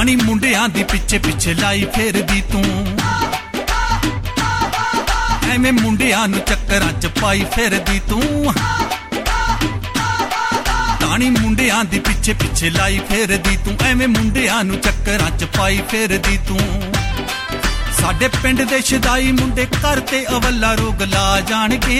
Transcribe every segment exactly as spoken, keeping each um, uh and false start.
ਤਾਣੀ ਮੁੰਡਿਆਂ ਦੀ ਪਿੱਛੇ ਪਿੱਛੇ ਲਾਈ ਫੇਰਦੀ ਤੂੰ ਐਵੇਂ ਮੁੰਡਿਆਂ ਨੂੰ ਚੱਕਰਾਂ ਚ ਪਾਈ ਫਿਰਦੀ ਤੂੰ ਤਾਣੀ ਮੁੰਡਿਆਂ ਦੀ ਪਿੱਛੇ ਪਿੱਛੇ ਲਾਈ ਫਿਰਦੀ ਤੂੰ ਐਵੇਂ ਮੁੰਡਿਆਂ ਨੂੰ ਚੱਕਰਾਂ ਚ ਪਾਈ ਫਿਰਦੀ ਤੂੰ ਸਾਡੇ ਪਿੰਡ ਦੇ ਸ਼ਦਾਈ ਮੁੰਡੇ ਘਰ ਤੇ ਅਵੱਲਾ ਰੋਗ ਲਾ ਜਾਣਗੇ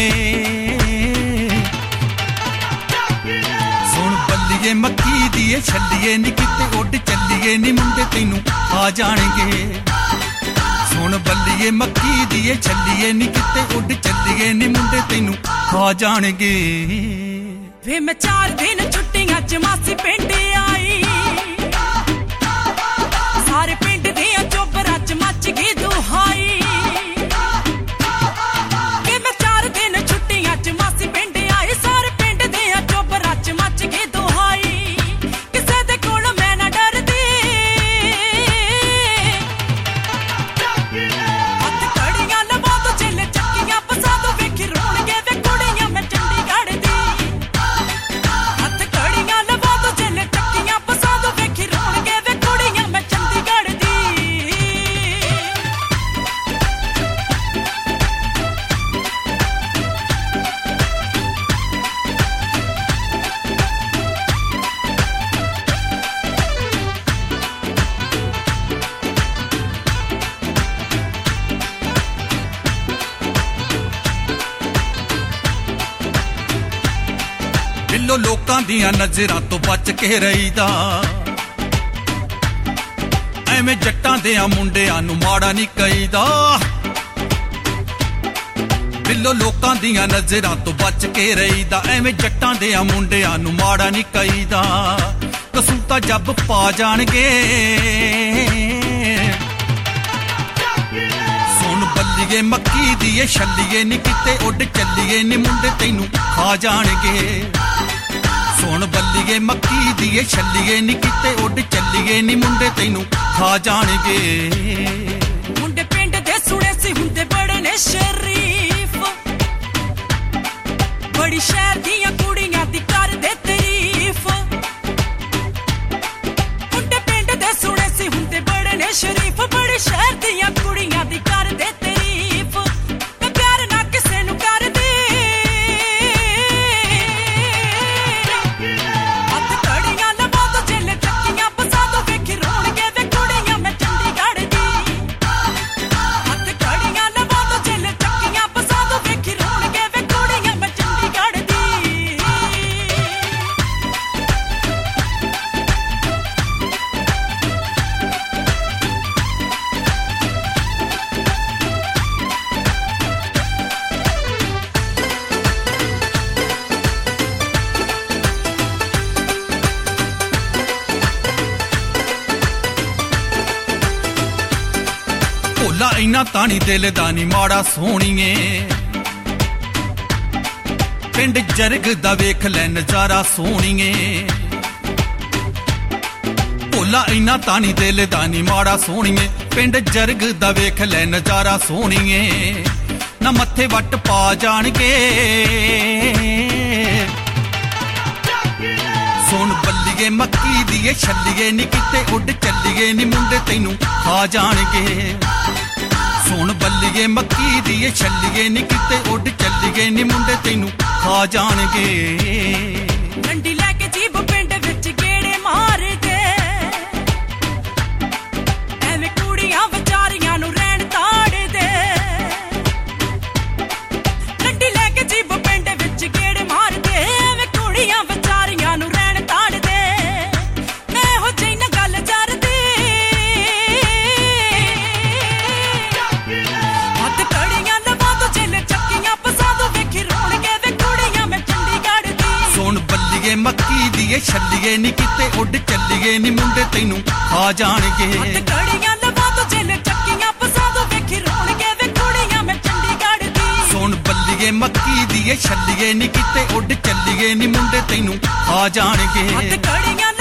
ਸੁਣ ਬੱਲੀਏ ਮੱਕੀ ਦੀ ਏ ਛੱਲੀਏ ਨੀ ਕਿਤੇ ਉੱਡ ਚੱਲੀਏ ਨੀ ਮੁੰਡੇ ਤੈਨੂੰ ਆ ਜਾਣਗੇ ਸੁਣ ਬੱਲੀਏ ਮੱਕੀ ਦੀ ਏ ਛੱਲੀਏ ਨੀ ਕਿਤੇ ਉੱਡ ਚੱਲੀਏ ਨੀ ਮੁੰਡੇ ਤੈਨੂੰ ਆ ਜਾਣਗੇ ਵੇ ਮੈਂ ਚਾਰ ਦਿਨ ਛੁੱਟੀਆਂ ਚ ਮਾਸੀ ਪਿੰਡ ਆਈ ਸਾਰੇ ਪਿੰਡ ਦੀਆਂ ਚੋਬਰਾਂ ਚ ਮੱਚ ਗਈ ਦੁਹਾਈ ਕਿ ਮੈਂ ਚਾਰ ਦਿਨ ਛੁੱਟੀਆਂ ਚ ਮਾਸੀ ਪਿੰਡ ਆਈ ਸਾਰੇ ਪਿੰਡ ਦੀਆਂ ਚੋਬਰਾਂ ਚ ਮੱਚ ਗਈ ਦੁਹਾਈ ਕਿਸੇ ਦੇ ਕੋਲ ਮੈਂ ਨਾ ਡਰਦੀ ਹੱਥ ਕੜੀਆਂ ਲਵਾ ਦੋ ਚੱਲੇ ਚੱਕੀਆਂ ਪਸਾ ਦੋ ਵੇਖੀ ਰੋਣਗੇ ਵੇ ਕੁੜੀਆਂ ਮੈਂ ਚੰਡੀਗੜ੍ਹ ਦੀ ਹੱਥ ਕੜੀਆਂ ਲਵਾ ਦੋ ਚੱਲੇ ਚੱਕੀਆਂ ਪਸਾ ਦੋ ਵੇਖੀ ਰੋਣਗੇ ਵੇ ਕੁੜੀਆਂ ਮੈਂ ਚੰਡੀਗੜ੍ਹ ਦੀ ਬਿੱਲੋ ਲੋਕਾਂ ਦੀਆਂ ਨਜ਼ਰਾਂ ਤੋਂ ਬਚ ਕੇ ਰਹੀਦਾ ਐਵੇਂ ਜੱਟਾਂ ਦੇ ਆ ਮੁੰਡਿਆਂ ਨੂੰ ਮਾੜਾ ਨਹੀਂ ਕਹੀਦਾ ਬਿੱਲੋ ਲੋਕਾਂ ਦੀਆਂ ਨਜ਼ਰਾਂ ਤੋਂ ਬਚ ਕੇ ਰਹੀਦਾ ਐਵੇਂ ਜੱਟਾਂ ਦੇ ਆ ਮੁੰਡਿਆਂ ਨੂੰ ਮਾੜਾ ਨਹੀਂ ਕਹੀਦਾ ਕਸੂਤਾ ਜੱਬ ਪਾ ਜਾਣਗੇ ਸੁਣ ਬੱਲੀਏ ਮੱਕੀ ਦੀ ਏ ਛੱਲੀਏ ਨੀ ਕਿਤੇ ਉੱਡ ਚੱਲੀਏ ਨੀ ਮੁੰਡੇ ਤੈਨੂੰ ਖਾ ਜਾਣਗੇ ਸੁਣ ਬੱਲੀਏ ਮੱਕੀ ਦੀ ਏ ਛੱਲੀਏ ਨੀ ਕਿਤੇ ਉੱਡ ਚੱਲੀਏ ਨੀ ਮੁੰਡੇ ਤੈਨੂੰ ਖਾ ਜਾਣਗੇ ਮੁੰਡੇ ਪਿੰਡ ਦੇ ਸੁਣੇ ਸੀ ਹੁੰਦੇ ਬੜੇ ਨੇ ਸ਼ਰੀਫ ਬੜੀ ਸ਼ਹਿਰ ਦੀਆਂ ਕੁੜੀਆਂ ਦੀ ਕਰਦੇ ਤਾਰੀਫ ਮੁੰਡੇ ਪਿੰਡ ਦੇ ਸੁਣੇ ਸੀ ਹੁੰਦੇ ਬੜੇ ਨੇ ਸ਼ਰੀਫ ਬੜੀ ਸ਼ਹਿਰ ਦੀਆਂ ਕੁੜੀਆਂ ਦੀ ਕਰਦੇ ਤਾਰੀਫ ਮੈਂ ਪਿਆਰ ਨਾ ਕਿਸੇ ਨੂੰ ਕਰਦੀ ਹੱਥ ਕੜੀਆਂ ਲਵਾ ਦੋ ਚੱਲੇ ਚੱਕੀਆਂ ਪਸਾ ਦੋ ਵੇਖੀ ਰੋਣਗੇ ਵੇ ਕੁੜੀਆਂ ਮੈਂ ਚੰਡੀਗੜ੍ਹ ਦੀ ਹੱਥ ਕੜੀਆਂ ਲਵਾ ਦੋ ਚੱਲੇ ਚੱਕੀਆਂ ਪਸਾ ਦੋ ਵੇਖੀ ਰੋਣਗੇ ਵੇ ਕੁੜੀਆਂ ਮੈਂ ਚੰਡੀਗੜ੍ਹ ਦੀ ਭੋਲਾ ਇੰਨਾ ਤਾਣੀ ਦਿਲ ਦਾ ਨੀ ਮਾੜਾ ਸੋਹਣੀਏ ਪਿੰਡ ਜਰਗ ਦਾ ਵੇਖ ਲੈ ਨਜ਼ਾਰਾ ਸੋਹਣੀਏ ਭੋਲਾ ਇੰਨਾ ਤਾਣੀ ਦਿਲ ਦਾ ਨੀ ਮਾੜਾ ਸੋਹਣੀਏ ਪਿੰਡ ਜਰਗ ਦਾ ਵੇਖ ਲੈ ਨਜ਼ਾਰਾ ਸੋਹਣੀਏ ਨਾ ਮੱਥੇ ਵੱਟ ਪਾ ਜਾਣਗੇ ਸੁਣ ਬੱਲੀਏ ਮੱਕੀ ਦੀ ਏ ਛੱਲੀਏ ਨੀ ਕਿਤੇ ਉੱਡ ਚੱਲੀਏ ਨੀ ਮੁੰਡੇ ਤੈਨੂੰ ਖਾ ਜਾਣਗੇ ਸੁਣ ਬੱਲੀਏ ਮੱਕੀ ਦੀ ਏ ਛੱਲੀਏ ਨੀ ਕਿਤੇ ਉੱਡ ਚੱਲੀਏ ਨੀ ਮੁੰਡੇ ਤੈਨੂੰ ਖਾ ਜਾਣਗੇ ਡੰਡੀ ਲੈ ਕੇ ਜੀਬ ਪਿੰਡ ਵਿੱਚ ਗੇੜੇ ਮਾਰਦੇ ਐਵੇਂ ਕੁੜੀਆਂ ਵਿਚਾਰੀਆਂ ਨੂੰ ਰਹਿਣ ਤਾੜਦੇ ਡੰਡੀ ਲੈ ਕੇ ਜੀਬ ਪਿੰਡ ਵਿੱਚ ਗੇੜੇ ਮਾਰਦੇ ਐਵੇਂ ਕੁੜੀਆਂ ਵਿਚਾਰੀਆਂ ਨੂੰ ਰਹਿਣ ਤਾੜਦੇ ਮੈਂ ਇਹੋ ਜਿਹੀ ਨਾ ਗੱਲ ਜਰਦੀ ਹੱਥ ਕੜੀਆਂ ਲਵਾ ਦੋ ਚੱਲੇ ਚੱਕੀਆਂ ਪਸਾ ਦੋ ਵੇਖੀ ਰੋਣਗੇ ਵੇ ਕੁੜੀਆਂ ਮੈਂ ਚੰਡੀਗੜ੍ਹ ਦੀ ਸੁਣ ਬੱਲੀਏ ਮੱਕੀ ਦੀ ਏ ਛੱਲੀਏ ਨੀ ਕਿਤੇ ਉੱਡ ਚੱਲੀਏ ਨੀ ਮੁੰਡੇ ਤੈਨੂੰ ਖਾ ਜਾਣਗੇ ਹੱਥ ਕੜੀਆਂ ਲਵਾ ਦੋ ਚੱਲੇ ਚੱਕੀਆਂ ਪਸਾ ਦੋ ਵੇਖੀ ਰੋਣਗੇ ਵੇ ਕੁੜੀਆਂ ਮੈਂ ਚੰਡੀਗੜ੍ਹ ਦੀ ਸੁਣ ਬੱਲੀਏ ਮੱਕੀ ਦੀ ਏ ਛੱਲੀਏ ਨੀ ਕਿਤੇ ਉੱਡ ਚੱਲੀਏ ਨੀ ਮੁੰਡੇ ਤੈਨੂੰ ਖਾ ਜਾਣਗੇ ਹੱਥ ਕੜੀਆਂ